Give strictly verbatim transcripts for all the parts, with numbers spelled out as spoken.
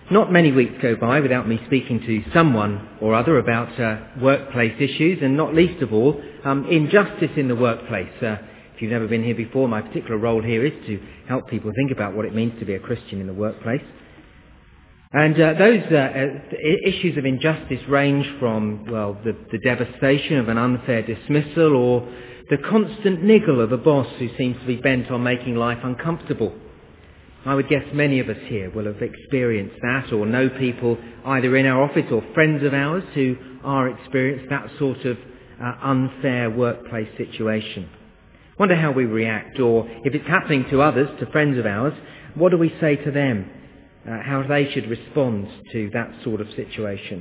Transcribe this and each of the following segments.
Not many weeks go by without me speaking to someone or other about uh, workplace issues, and not least of all, um, injustice in the workplace. Uh, if you've never been here before, my particular role here is to help people think about what it means to be a Christian in the workplace. And uh, those uh, uh, issues of injustice range from, well, the, the devastation of an unfair dismissal or the constant niggle of a boss who seems to be bent on making life uncomfortable. I would guess many of us here will have experienced that or know people either in our office or friends of ours who are experiencing that sort of uh, unfair workplace situation. Wonder how we react, or if it's happening to others, to friends of ours, what do we say to them? Uh, how they should respond to that sort of situation.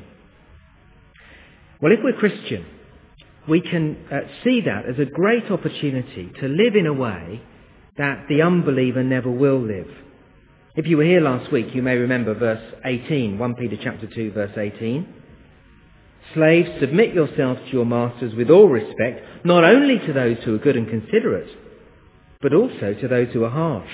Well, if we're Christian, we can uh, see that as a great opportunity to live in a way that the unbeliever never will live. If you were here last week, you may remember verse eighteen, First Peter chapter two, verse eighteen. Slaves, submit yourselves to your masters with all respect, not only to those who are good and considerate, but also to those who are harsh.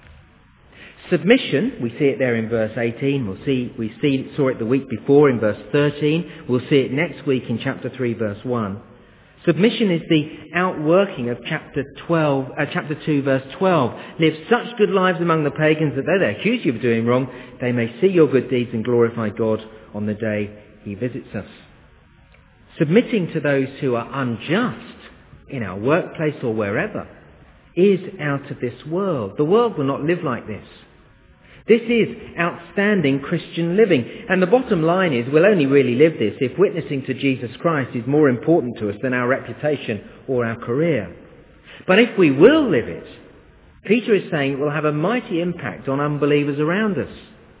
Submission, we see it there in verse eighteen. We'll see, we see, saw it the week before in verse thirteen. We'll see it next week in chapter three, verse one. Submission is the outworking of chapter twelve, uh, chapter two, verse twelve. Live such good lives among the pagans that though they accuse you of doing wrong, they may see your good deeds and glorify God on the day he visits us. Submitting to those who are unjust in our workplace or wherever is out of this world. The world will not live like this. This is outstanding Christian living. And the bottom line is we'll only really live this if witnessing to Jesus Christ is more important to us than our reputation or our career. But if we will live it, Peter is saying it will have a mighty impact on unbelievers around us.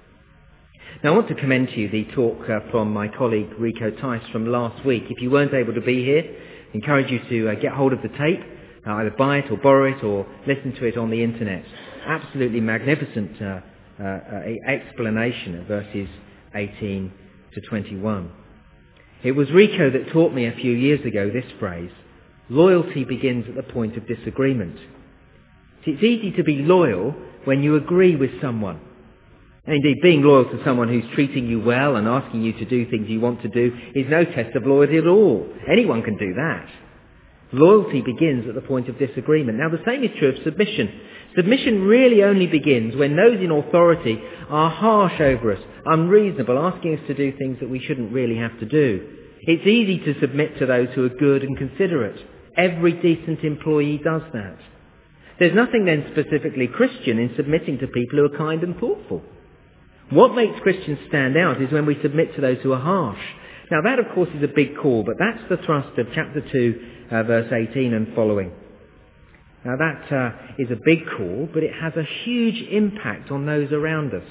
Now I want to commend to you the talk uh, from my colleague Rico Tice from last week. If you weren't able to be here, I encourage you to uh, get hold of the tape, uh, either buy it or borrow it or listen to it on the internet. Absolutely magnificent uh, Uh, uh, explanation of verses eighteen to twenty-one. It was Rico that taught me a few years ago this phrase: loyalty begins at the point of disagreement. It's easy to be loyal when you agree with someone. And indeed, being loyal to someone who's treating you well and asking you to do things you want to do is no test of loyalty at all. Anyone can do that. Loyalty begins at the point of disagreement. Now, the same is true of submission. Submission really only begins when those in authority are harsh over us, unreasonable, asking us to do things that we shouldn't really have to do. It's easy to submit to those who are good and considerate. Every decent employee does that. There's nothing then specifically Christian in submitting to people who are kind and thoughtful. What makes Christians stand out is when we submit to those who are harsh. Now that, of course, is a big call, but that's the thrust of chapter two, uh, verse eighteen and following. Now that uh, is a big call, but it has a huge impact on those around us.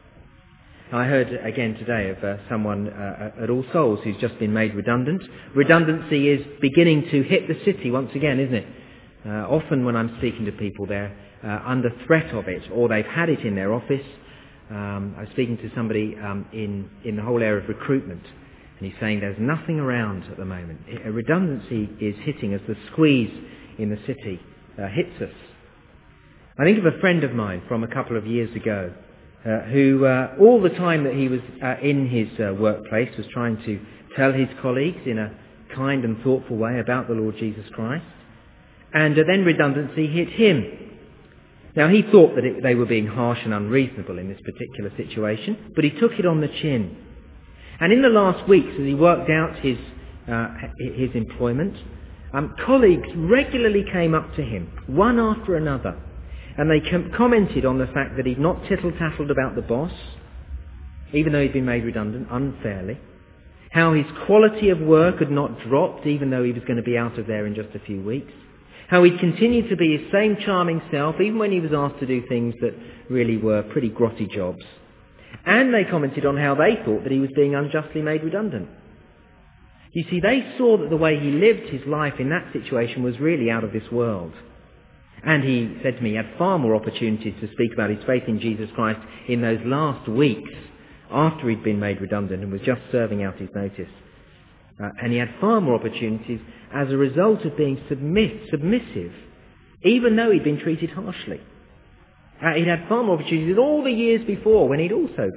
I heard again today of uh, someone uh, at All Souls who's just been made redundant. Redundancy is beginning to hit the city once again, isn't it? Uh, often when I'm speaking to people, they're uh, under threat of it, or they've had it in their office. Um, I was speaking to somebody um, in, in the whole area of recruitment, and he's saying there's nothing around at the moment. A redundancy is hitting as the squeeze in the city uh, hits us. I think of a friend of mine from a couple of years ago uh, who uh, all the time that he was uh, in his uh, workplace was trying to tell his colleagues in a kind and thoughtful way about the Lord Jesus Christ. And uh, then redundancy hit him. Now he thought that it, they were being harsh and unreasonable in this particular situation, but he took it on the chin. And in the last weeks, as he worked out his uh, his employment, um, colleagues regularly came up to him, one after another, and they com- commented on the fact that he'd not tittle-tattled about the boss, even though he'd been made redundant unfairly, how his quality of work had not dropped, even though he was going to be out of there in just a few weeks, how he'd continued to be his same charming self, even when he was asked to do things that really were pretty grotty jobs. And they commented on how they thought that he was being unjustly made redundant. You see, they saw that the way he lived his life in that situation was really out of this world. And he said to me he had far more opportunities to speak about his faith in Jesus Christ in those last weeks after he'd been made redundant and was just serving out his notice. Uh, and he had far more opportunities as a result of being submiss- submissive, even though he'd been treated harshly. Uh, he'd had far more opportunities than all the years before when he'd also been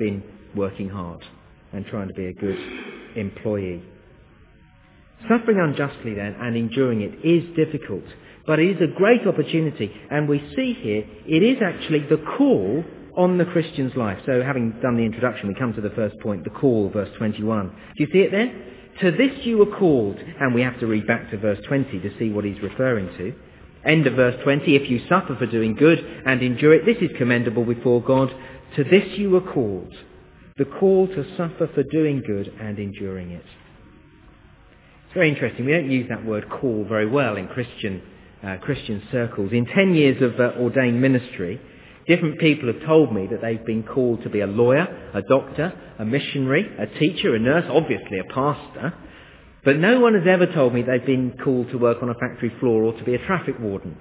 working hard and trying to be a good employee. Suffering unjustly then and enduring it is difficult, but it is a great opportunity, and we see here it is actually the call on the Christian's life. So having done the introduction, we come to the first point, the call, verse twenty-one. Do you see it there? To this you were called, and we have to read back to verse twenty to see what he's referring to. End of verse twenty, if you suffer for doing good and endure it, this is commendable before God. To this you were called, the call to suffer for doing good and enduring it. It's very interesting. We don't use that word call very well in Christian uh, Christian circles. In ten years of uh, ordained ministry, different people have told me that they've been called to be a lawyer, a doctor, a missionary, a teacher, a nurse, obviously a pastor. But no one has ever told me they've been called to work on a factory floor or to be a traffic warden.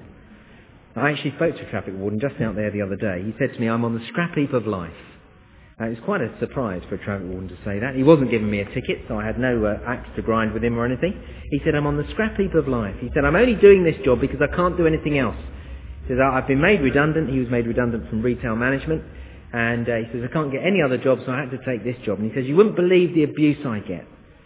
I actually spoke to a traffic warden just out there the other day. He said to me, I'm on the scrap heap of life. Uh, it was quite a surprise for a traffic warden to say that. He wasn't giving me a ticket, so I had no uh, axe to grind with him or anything. He said, I'm on the scrap heap of life. He said, I'm only doing this job because I can't do anything else. He says, I've been made redundant. He was made redundant from retail management. And uh, he says, I can't get any other job, so I had to take this job. And he says, you wouldn't believe the abuse I get.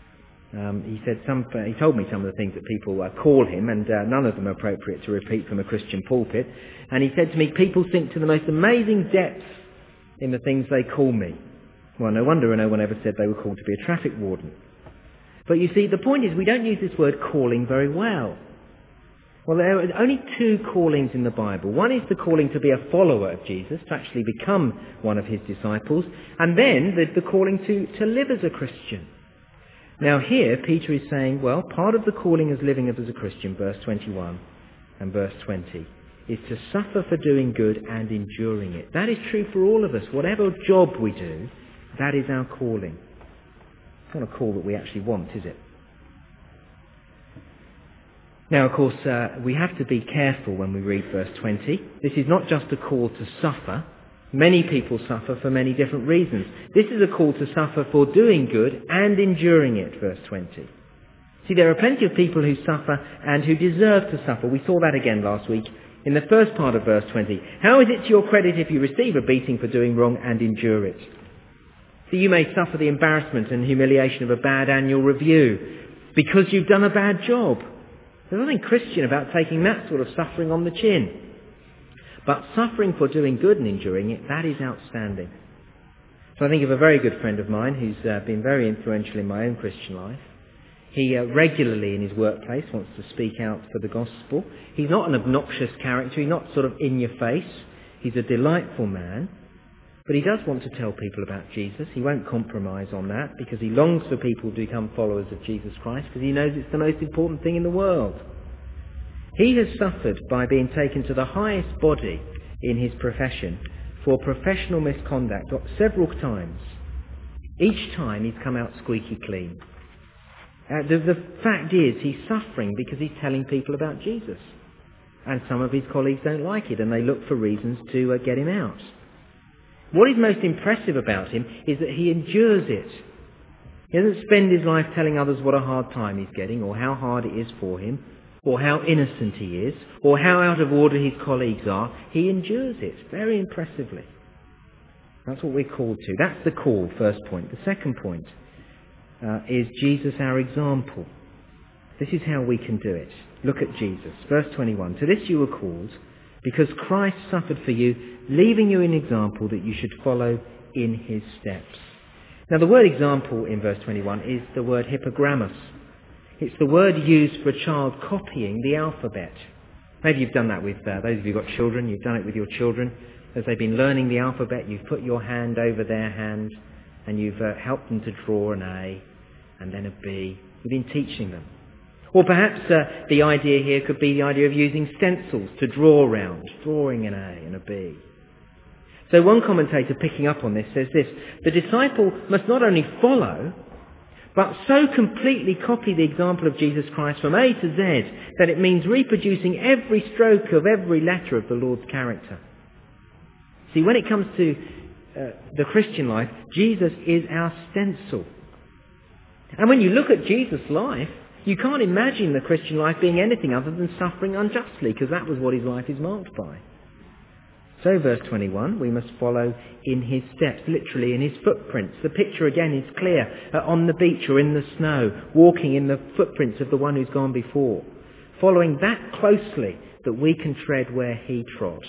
Um, he said some. Uh, he told me some of the things that people uh, call him, and uh, none of them are appropriate to repeat from a Christian pulpit. And he said to me, people sink to the most amazing depths in the things they call me. Well, no wonder no one ever said they were called to be a traffic warden. But you see, the point is we don't use this word calling very well. Well, there are only two callings in the Bible. One is the calling to be a follower of Jesus, to actually become one of his disciples, and then the, the calling to, to live as a Christian. Now here, Peter is saying, well, part of the calling as living as a Christian, verse twenty-one and verse twenty, is to suffer for doing good and enduring it. That is true for all of us. Whatever job we do, that is our calling. It's not a call that we actually want, is it? Now, of course, uh, we have to be careful when we read verse twenty. This is not just a call to suffer. Many people suffer for many different reasons. This is a call to suffer for doing good and enduring it, verse twenty. See, there are plenty of people who suffer and who deserve to suffer. We saw that again last week in the first part of verse twenty. How is it to your credit if you receive a beating for doing wrong and endure it? So you may suffer the embarrassment and humiliation of a bad annual review because you've done a bad job. There's nothing Christian about taking that sort of suffering on the chin. But suffering for doing good and enduring it, that is outstanding. So I think of a very good friend of mine who's uh, been very influential in my own Christian life. He uh, regularly in his workplace wants to speak out for the gospel. He's not an obnoxious character. He's not sort of in your face. He's a delightful man. But he does want to tell people about Jesus. He won't compromise on that because he longs for people to become followers of Jesus Christ because he knows it's the most important thing in the world. He has suffered by being taken to the highest body in his profession for professional misconduct several times. Each time he's come out squeaky clean. Uh, the, the fact is he's suffering because he's telling people about Jesus. And some of his colleagues don't like it and they look for reasons to uh, get him out. What is most impressive about him is that he endures it. He doesn't spend his life telling others what a hard time he's getting or how hard it is for him, or how innocent he is, or how out of order his colleagues are. He endures it very impressively. That's what we're called to. That's the call, first point. The second point uh, is Jesus our example. This is how we can do it. Look at Jesus. Verse twenty-one. To this you were called, because Christ suffered for you, leaving you an example that you should follow in his steps. Now the word example in verse twenty-one is the word hippogrammus. It's the word used for a child copying the alphabet. Maybe you've done that with uh, those of you who've got children. You've done it with your children. As they've been learning the alphabet, you've put your hand over their hand and you've uh, helped them to draw an A and then a B. You've been teaching them. Or perhaps uh, the idea here could be the idea of using stencils to draw around, drawing an A and a B. So one commentator picking up on this says this: the disciple must not only follow, but so completely copy the example of Jesus Christ from A to Z that it means reproducing every stroke of every letter of the Lord's character. See, when it comes to uh, the Christian life, Jesus is our stencil. And when you look at Jesus' life, you can't imagine the Christian life being anything other than suffering unjustly, because that was what his life is marked by. So verse twenty-one, we must follow in his steps, literally in his footprints. The picture again is clear, uh, on the beach or in the snow, walking in the footprints of the one who's gone before, following that closely that we can tread where he trod.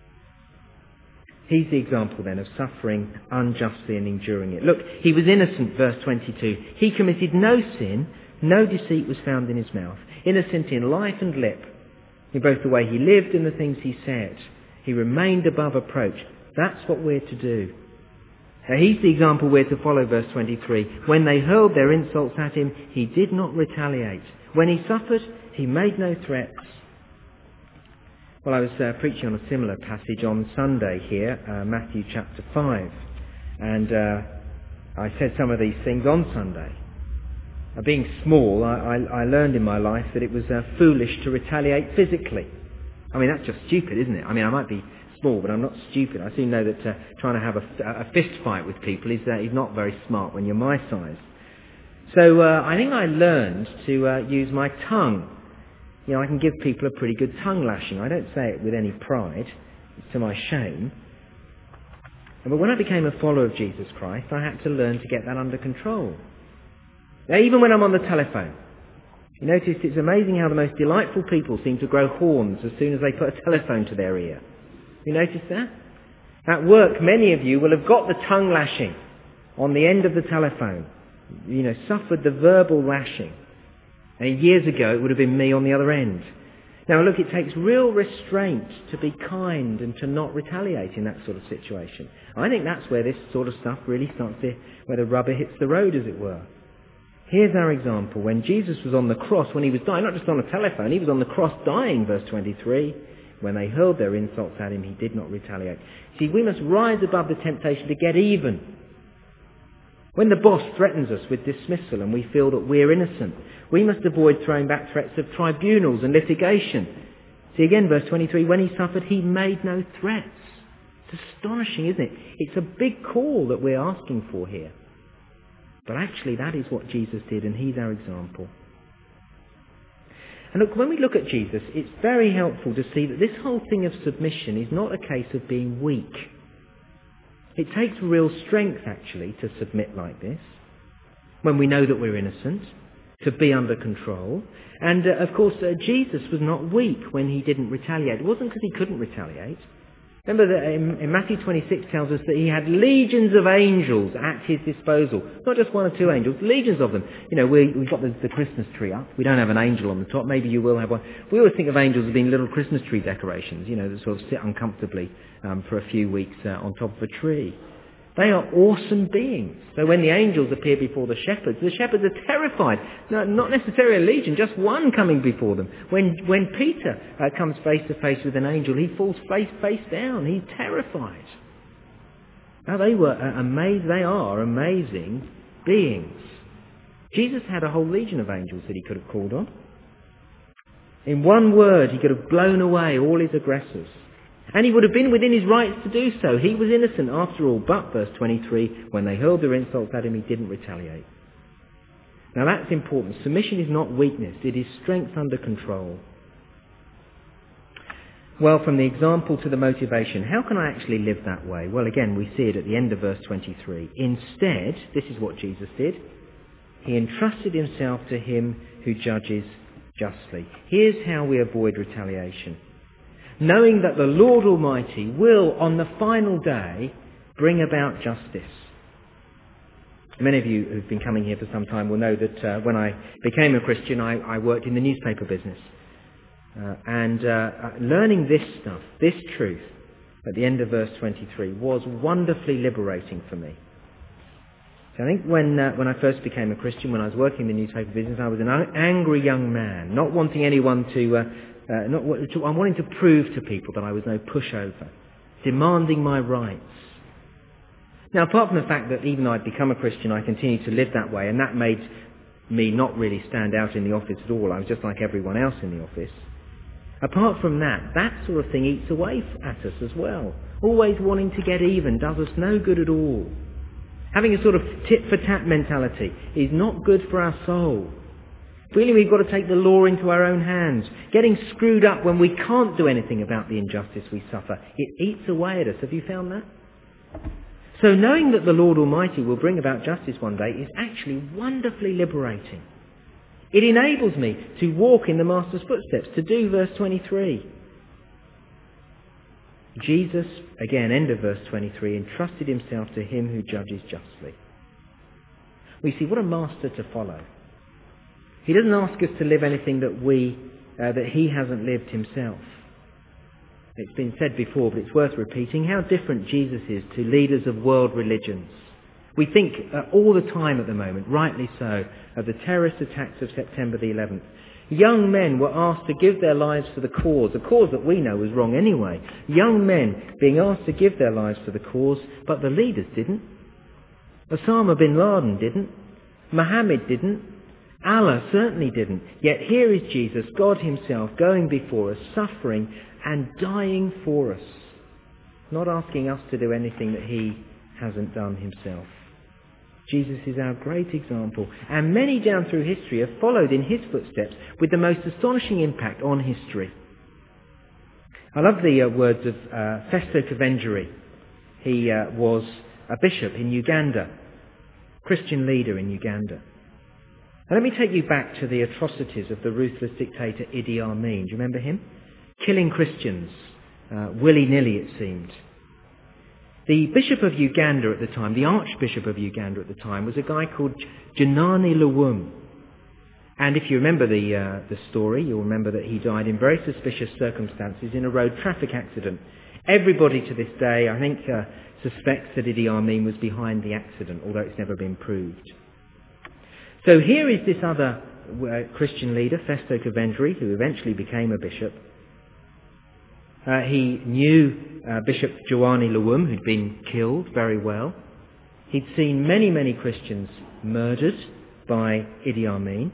He's the example then of suffering unjustly and enduring it. Look, he was innocent, verse twenty-two. He committed no sin, no deceit was found in his mouth. Innocent in life and lip, in both the way he lived and the things he said. He remained above approach. That's what we're to do. Now, he's the example we're to follow, verse twenty-three. When they hurled their insults at him, he did not retaliate. When he suffered, he made no threats. Well, I was uh, preaching on a similar passage on Sunday here, uh, Matthew chapter five. And uh, I said some of these things on Sunday. Uh, being small, I, I, I learned in my life that it was uh, foolish to retaliate physically. I mean, that's just stupid, isn't it? I mean, I might be small, but I'm not stupid. I soon know that uh, trying to have a, a fist fight with people is, uh, is not very smart when you're my size. So uh, I think I learned to uh, use my tongue. You know, I can give people a pretty good tongue lashing. I don't say it with any pride. It's to my shame. But when I became a follower of Jesus Christ, I had to learn to get that under control. Now, even when I'm on the telephone, you notice it's amazing how the most delightful people seem to grow horns as soon as they put a telephone to their ear. You notice that? At work, many of you will have got the tongue lashing on the end of the telephone. You know, suffered the verbal lashing. And years ago, it would have been me on the other end. Now, look, it takes real restraint to be kind and to not retaliate in that sort of situation. I think that's where this sort of stuff really starts to, where the rubber hits the road, as it were. Here's our example. When Jesus was on the cross, when he was dying, not just on a telephone, he was on the cross dying, verse twenty-three. When they hurled their insults at him, he did not retaliate. See, we must rise above the temptation to get even. When the boss threatens us with dismissal and we feel that we're innocent, we must avoid throwing back threats of tribunals and litigation. See again, verse twenty-three, when he suffered, he made no threats. It's astonishing, isn't it? It's a big call that we're asking for here. But actually, that is what Jesus did, and he's our example. And look, when we look at Jesus, it's very helpful to see that this whole thing of submission is not a case of being weak. It takes real strength, actually, to submit like this, when we know that we're innocent, to be under control. And, uh, of course, uh, Jesus was not weak when he didn't retaliate. It wasn't because he couldn't retaliate. Remember that in, in Matthew twenty-six tells us that he had legions of angels at his disposal. Not just one or two angels, legions of them. You know, we, we've got the, the Christmas tree up. We don't have an angel on the top. Maybe you will have one. We always think of angels as being little Christmas tree decorations, you know, that sort of sit uncomfortably um, for a few weeks uh, on top of a tree. They are awesome beings. So when the angels appear before the shepherds, the shepherds are terrified. No, not necessarily a legion, just one coming before them. When when Peter uh, comes face to face with an angel, he falls face face down. He's terrified. Now they were uh, amazed. They are amazing beings. Jesus had a whole legion of angels that he could have called on. In one word, he could have blown away all his aggressors. And he would have been within his rights to do so. He was innocent after all. But, verse twenty-three, when they hurled their insults at him, he didn't retaliate. Now that's important. Submission is not weakness. It is strength under control. Well, from the example to the motivation, how can I actually live that way? Well, again, we see it at the end of verse twenty-three. Instead, this is what Jesus did. He entrusted himself to him who judges justly. Here's how we avoid retaliation. Knowing that the Lord Almighty will, on the final day, bring about justice. Many of you who've been coming here for some time will know that uh, when I became a Christian, I, I worked in the newspaper business. Uh, and uh, learning this stuff, this truth, at the end of verse twenty-three, was wonderfully liberating for me. So I think when uh, when I first became a Christian, when I was working in the newspaper business, I was an angry young man, not wanting anyone to... Uh, Uh, not, I'm wanting to prove to people that I was no pushover, demanding my rights. Now, apart from the fact that even though I'd become a Christian, I continued to live that way, and that made me not really stand out in the office at all. I was just like everyone else in the office. Apart from that, that sort of thing eats away at us as well. Always wanting to get even does us no good at all. Having a sort of tit-for-tat mentality is not good for our soul. Feeling we've got to take the law into our own hands. Getting screwed up when we can't do anything about the injustice we suffer. It eats away at us. Have you found that? So knowing that the Lord Almighty will bring about justice one day is actually wonderfully liberating. It enables me to walk in the Master's footsteps, to do verse twenty-three. Jesus, again, end of verse twenty-three, entrusted himself to him who judges justly. We see what a master to follow. He doesn't ask us to live anything that we, uh, that he hasn't lived himself. It's been said before, but it's worth repeating how different Jesus is to leaders of world religions. We think uh, all the time at the moment, rightly so, of the terrorist attacks of September the eleventh. Young men were asked to give their lives for the cause, a cause that we know was wrong anyway. Young men being asked to give their lives for the cause, but the leaders didn't. Osama bin Laden didn't. Muhammad didn't. Allah certainly didn't. Yet here is Jesus, God himself, going before us, suffering and dying for us, not asking us to do anything that he hasn't done himself. Jesus is our great example, and many down through history have followed in his footsteps with the most astonishing impact on history. I love the uh, words of uh, Festo Kavengere. He uh, was a bishop in Uganda, Christian leader in Uganda. And let me take you back to the atrocities of the ruthless dictator Idi Amin. Do you remember him? Killing Christians, uh, willy-nilly it seemed. The Bishop of Uganda at the time, the Archbishop of Uganda at the time, was a guy called Janani Luwum. And if you remember the, uh, the story, you'll remember that he died in very suspicious circumstances in a road traffic accident. Everybody to this day, I think, uh, suspects that Idi Amin was behind the accident, although it's never been proved. So here is this other uh, Christian leader, Festo Kavengere, who eventually became a bishop. Uh, he knew uh, Bishop Joani Luwum, who'd been killed, very well. He'd seen many, many Christians murdered by Idi Amin.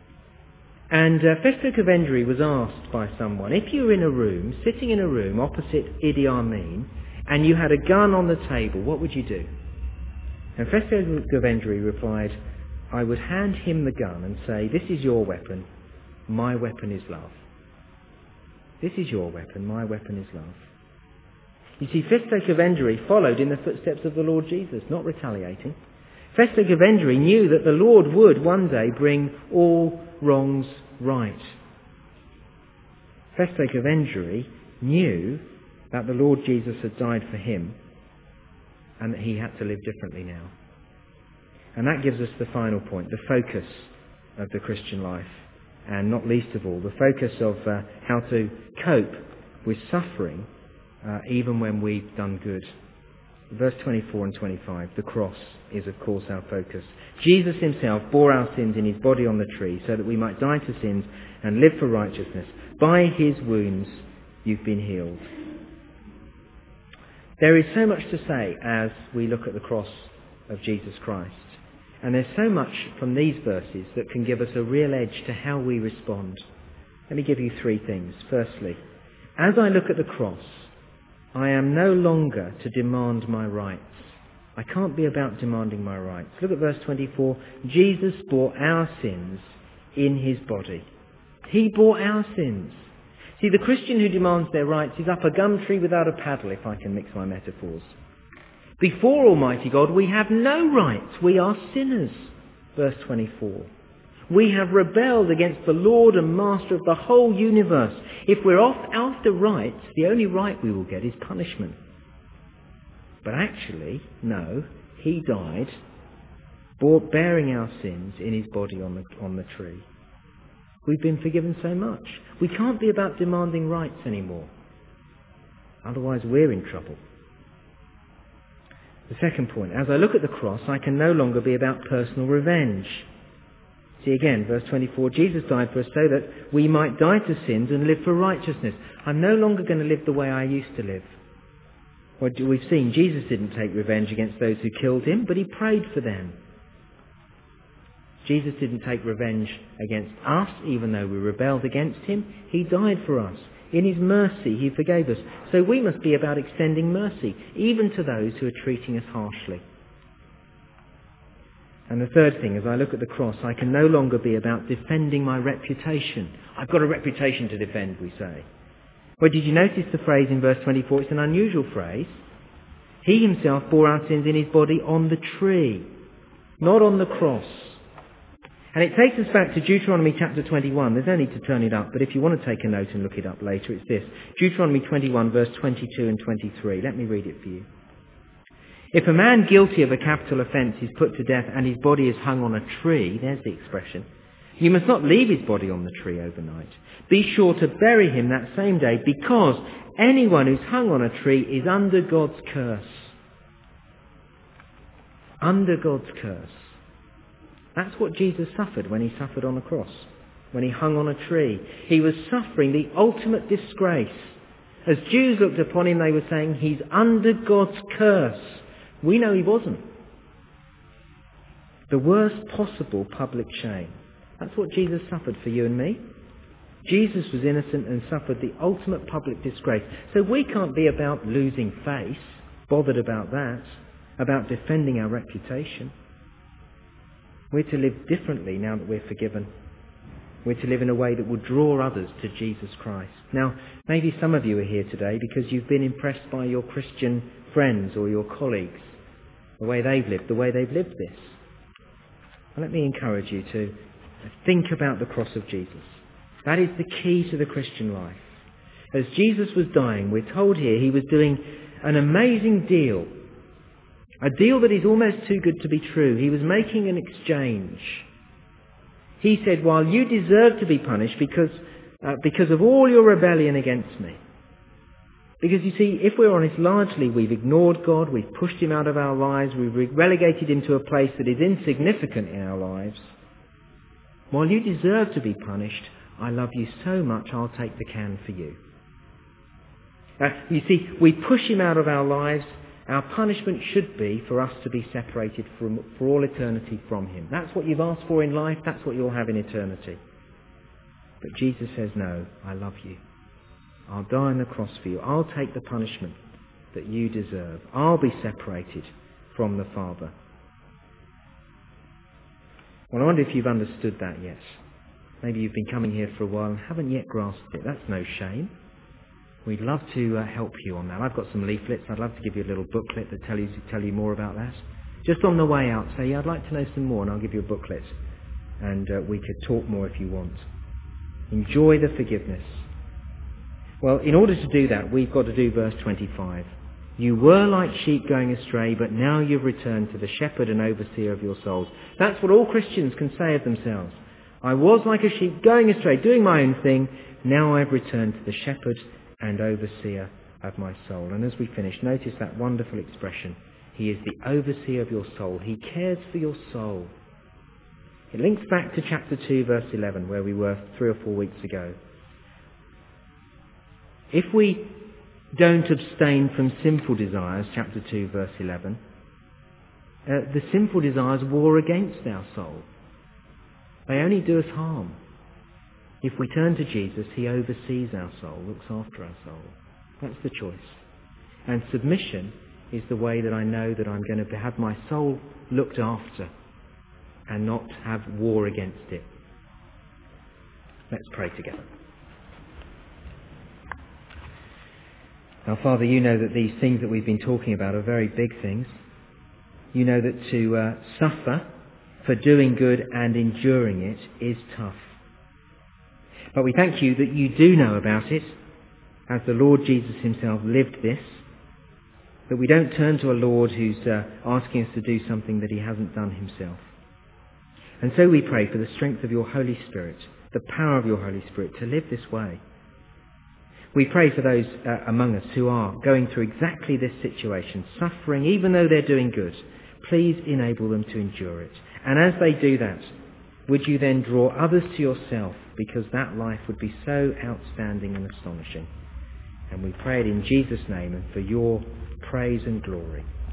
And uh, Festo Kavengere was asked by someone, if you were in a room, sitting in a room opposite Idi Amin, and you had a gun on the table, what would you do? And Festo Kavengere replied, I would hand him the gun and say, this is your weapon, my weapon is love. This is your weapon, my weapon is love. You see, Festo Kavengere followed in the footsteps of the Lord Jesus, not retaliating. Festo Kavengere knew that the Lord would one day bring all wrongs right. Festo Kavengere knew that the Lord Jesus had died for him and that he had to live differently now. And that gives us the final point, the focus of the Christian life. And not least of all, the focus of uh, how to cope with suffering uh, even when we've done good. Verse twenty-four and twenty-five, the cross is of course our focus. Jesus himself bore our sins in his body on the tree so that we might die to sins and live for righteousness. By his wounds you've been healed. There is so much to say as we look at the cross of Jesus Christ. And there's so much from these verses that can give us a real edge to how we respond. Let me give you three things. Firstly, as I look at the cross, I am no longer to demand my rights. I can't be about demanding my rights. Look at verse twenty-four. Jesus bore our sins in his body. He bore our sins. See, the Christian who demands their rights is up a gum tree without a paddle, if I can mix my metaphors. Before Almighty God, we have no rights. We are sinners. Verse twenty-four. We have rebelled against the Lord and Master of the whole universe. If we're off after rights, the only right we will get is punishment. But actually, no, he died, bore, bearing our sins in his body on the, on the tree. We've been forgiven so much. We can't be about demanding rights anymore. Otherwise, we're in trouble. The second point, as I look at the cross, I can no longer be about personal revenge. See again, verse twenty-four, Jesus died for us so that we might die to sins and live for righteousness. I'm no longer going to live the way I used to live. Well, we've seen Jesus didn't take revenge against those who killed him, but he prayed for them. Jesus didn't take revenge against us, even though we rebelled against him. He died for us. In his mercy, he forgave us. So we must be about extending mercy, even to those who are treating us harshly. And the third thing, as I look at the cross, I can no longer be about defending my reputation. I've got a reputation to defend, we say. Well, did you notice the phrase in verse twenty-four? It's an unusual phrase. He himself bore our sins in his body on the tree, not on the cross. And it takes us back to Deuteronomy chapter twenty-one. There's no need to turn it up, but if you want to take a note and look it up later, it's this. Deuteronomy twenty-one, verse twenty-two and twenty-three. Let me read it for you. If a man guilty of a capital offence is put to death and his body is hung on a tree, there's the expression, you must not leave his body on the tree overnight. Be sure to bury him that same day, because anyone who's hung on a tree is under God's curse. Under God's curse. That's what Jesus suffered when he suffered on the cross, when he hung on a tree. He was suffering the ultimate disgrace. As Jews looked upon him, they were saying, he's under God's curse. We know he wasn't. The worst possible public shame. That's what Jesus suffered for you and me. Jesus was innocent and suffered the ultimate public disgrace. So we can't be about losing face, bothered about that, about defending our reputation. We're to live differently now that we're forgiven. We're to live in a way that will draw others to Jesus Christ. Now, maybe some of you are here today because you've been impressed by your Christian friends or your colleagues, the way they've lived, the way they've lived this. Well, let me encourage you to think about the cross of Jesus. That is the key to the Christian life. As Jesus was dying, we're told here he was doing an amazing deal. A deal that is almost too good to be true. He was making an exchange. He said, while you deserve to be punished because, uh, because of all your rebellion against me. Because you see, if we're honest, largely we've ignored God, we've pushed him out of our lives, we've relegated him to a place that is insignificant in our lives. While you deserve to be punished, I love you so much, I'll take the can for you. Uh, you see, we push him out of our lives. Our punishment should be for us to be separated from, for all eternity from him. That's what you've asked for in life. That's what you'll have in eternity. But Jesus says, no, I love you. I'll die on the cross for you. I'll take the punishment that you deserve. I'll be separated from the Father. Well, I wonder if you've understood that yet. Maybe you've been coming here for a while and haven't yet grasped it. That's no shame. We'd love to uh, help you on that. I've got some leaflets. I'd love to give you a little booklet that tell you, tell you more about that. Just on the way out, say, yeah, I'd like to know some more, and I'll give you a booklet. And uh, we could talk more if you want. Enjoy the forgiveness. Well, in order to do that, we've got to do verse twenty-five. You were like sheep going astray, but now you've returned to the shepherd and overseer of your souls. That's what all Christians can say of themselves. I was like a sheep going astray, doing my own thing. Now I've returned to the shepherd and overseer of my soul. And as we finish, notice that wonderful expression. He is the overseer of your soul. He cares for your soul. It links back to chapter two, verse eleven, where we were three or four weeks ago. If we don't abstain from sinful desires, chapter two, verse eleven, uh, the sinful desires war against our soul. They only do us harm. If we turn to Jesus, he oversees our soul, looks after our soul. That's the choice. And submission is the way that I know that I'm going to have my soul looked after and not have war against it. Let's pray together. Now, Father, you know that these things that we've been talking about are very big things. You know that to uh, suffer for doing good and enduring it is tough. But we thank you that you do know about it, as the Lord Jesus himself lived this, that we don't turn to a Lord who's uh, asking us to do something that he hasn't done himself. And so we pray for the strength of your Holy Spirit, the power of your Holy Spirit to live this way. We pray for those uh, among us who are going through exactly this situation, suffering even though they're doing good. Please enable them to endure it. And as they do that, would you then draw others to yourself, because that life would be so outstanding and astonishing. And we pray it in Jesus' name and for your praise and glory.